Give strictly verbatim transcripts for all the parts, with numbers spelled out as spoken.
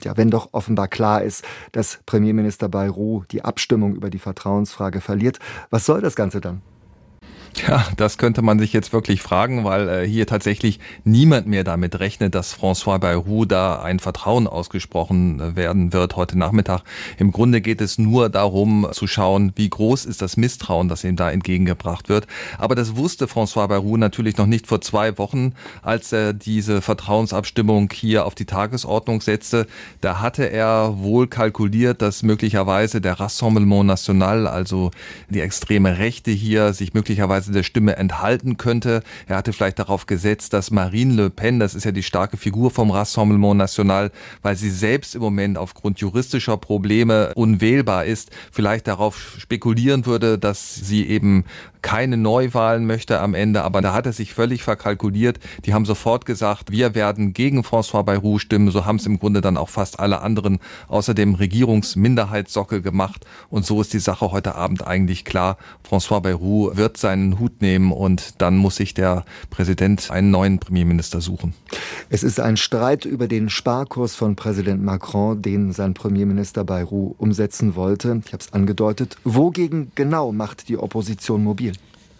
Ja, wenn doch offenbar klar ist, dass Premierminister Bayrou die Abstimmung über die Vertrauensfrage verliert, was soll das Ganze dann? Ja, das könnte man sich jetzt wirklich fragen, weil äh, hier tatsächlich niemand mehr damit rechnet, dass François Bayrou da ein Vertrauen ausgesprochen äh, werden wird heute Nachmittag. Im Grunde geht es nur darum zu schauen, wie groß ist das Misstrauen, das ihm da entgegengebracht wird. Aber das wusste François Bayrou natürlich noch nicht vor zwei Wochen, als er diese Vertrauensabstimmung hier auf die Tagesordnung setzte. Da hatte er wohl kalkuliert, dass möglicherweise der Rassemblement National, also die extreme Rechte hier, sich möglicherweise der Stimme enthalten könnte. Er hatte vielleicht darauf gesetzt, dass Marine Le Pen, das ist ja die starke Figur vom Rassemblement National, weil sie selbst im Moment aufgrund juristischer Probleme unwählbar ist, vielleicht darauf spekulieren würde, dass sie eben keine Neuwahlen möchte am Ende, aber da hat er sich völlig verkalkuliert. Die haben sofort gesagt, wir werden gegen François Bayrou stimmen. So haben es im Grunde dann auch fast alle anderen außer dem Regierungsminderheitssockel gemacht. Und so ist die Sache heute Abend eigentlich klar. François Bayrou wird seinen Hut nehmen und dann muss sich der Präsident einen neuen Premierminister suchen. Es ist ein Streit über den Sparkurs von Präsident Macron, den sein Premierminister Bayrou umsetzen wollte. Ich habe es angedeutet. Wogegen genau macht die Opposition mobil?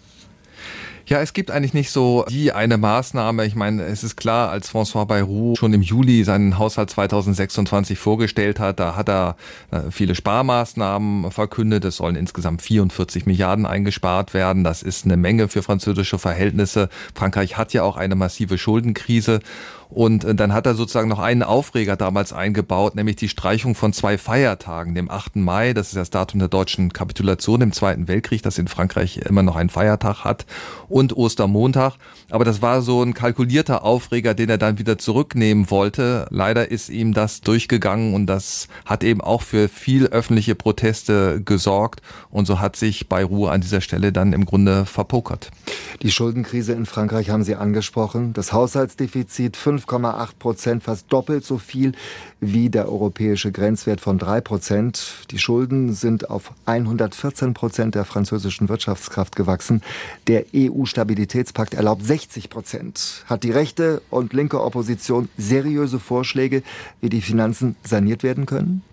Ja, es gibt eigentlich nicht so die eine Maßnahme. Ich meine, es ist klar, als François Bayrou schon im Juli seinen Haushalt zweitausendsechsundzwanzig vorgestellt hat, da hat er viele Sparmaßnahmen verkündet. Es sollen insgesamt vierundvierzig Milliarden eingespart werden. Das ist eine Menge für französische Verhältnisse. Frankreich hat ja auch eine massive Schuldenkrise. Und dann hat er sozusagen noch einen Aufreger damals eingebaut, nämlich die Streichung von zwei Feiertagen, dem achten Mai, das ist das Datum der deutschen Kapitulation im Zweiten Weltkrieg, das in Frankreich immer noch einen Feiertag hat, und Ostermontag. Aber das war so ein kalkulierter Aufreger, den er dann wieder zurücknehmen wollte. Leider ist ihm das durchgegangen und das hat eben auch für viel öffentliche Proteste gesorgt. Und so hat sich Bayrou an dieser Stelle dann im Grunde verpokert. Die Schuldenkrise in Frankreich haben Sie angesprochen. Das Haushaltsdefizit fünf Komma acht Prozent, fast doppelt so viel wie der europäische Grenzwert von drei Prozent. Die Schulden sind auf hundertvierzehn Prozent der französischen Wirtschaftskraft gewachsen. Der E U-Stabilitätspakt erlaubt sechzig Prozent. Hat die rechte und linke Opposition seriöse Vorschläge, wie die Finanzen saniert werden können?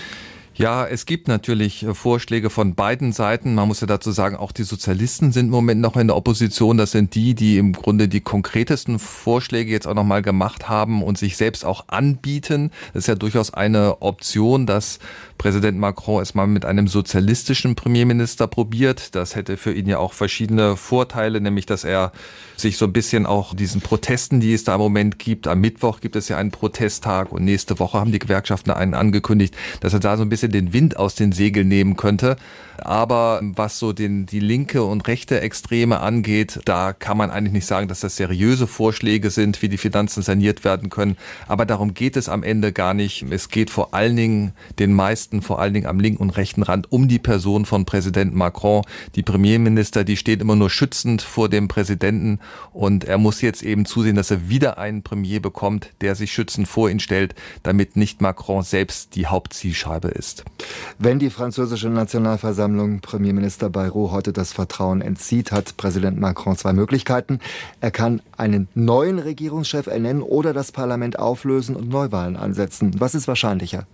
Ja, es gibt natürlich Vorschläge von beiden Seiten. Man muss ja dazu sagen, auch die Sozialisten sind im Moment noch in der Opposition. Das sind die, die im Grunde die konkretesten Vorschläge jetzt auch nochmal gemacht haben und sich selbst auch anbieten. Das ist ja durchaus eine Option, dass Präsident Macron es mal mit einem sozialistischen Premierminister probiert. Das hätte für ihn ja auch verschiedene Vorteile, nämlich dass er sich so ein bisschen auch diesen Protesten, die es da im Moment gibt, am Mittwoch gibt es ja einen Protesttag und nächste Woche haben die Gewerkschaften einen angekündigt, dass er da so ein bisschen den Wind aus den Segeln nehmen könnte. Aber was so den, die linke und rechte Extreme angeht, da kann man eigentlich nicht sagen, dass das seriöse Vorschläge sind, wie die Finanzen saniert werden können. Aber darum geht es am Ende gar nicht. Es geht vor allen Dingen den meisten, vor allen Dingen am linken und rechten Rand, um die Person von Präsident Macron. Die Premierminister, die steht immer nur schützend vor dem Präsidenten und er muss jetzt eben zusehen, dass er wieder einen Premier bekommt, der sich schützend vor ihn stellt, damit nicht Macron selbst die Hauptzielscheibe ist. Wenn die französische Nationalversammlung Premierminister Bayrou heute das Vertrauen entzieht, hat Präsident Macron zwei Möglichkeiten. Er kann einen neuen Regierungschef ernennen oder das Parlament auflösen und Neuwahlen ansetzen. Was ist wahrscheinlicher?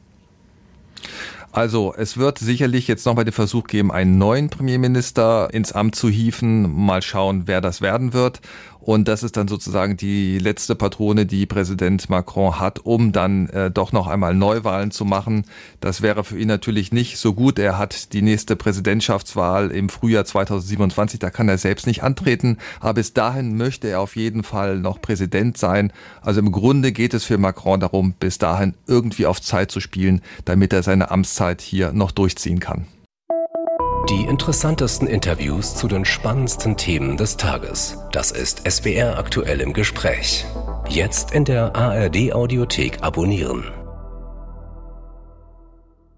Also es wird sicherlich jetzt nochmal den Versuch geben, einen neuen Premierminister ins Amt zu hieven. Mal schauen, wer das werden wird. Und das ist dann sozusagen die letzte Patrone, die Präsident Macron hat, um dann äh, doch noch einmal Neuwahlen zu machen. Das wäre für ihn natürlich nicht so gut. Er hat die nächste Präsidentschaftswahl im Frühjahr zweitausendsiebenundzwanzig. Da kann er selbst nicht antreten. Aber bis dahin möchte er auf jeden Fall noch Präsident sein. Also im Grunde geht es für Macron darum, bis dahin irgendwie auf Zeit zu spielen, damit er seine Amtszeit hier noch durchziehen kann. Die interessantesten Interviews zu den spannendsten Themen des Tages. Das ist S W R aktuell im Gespräch. Jetzt in der A R D Audiothek abonnieren.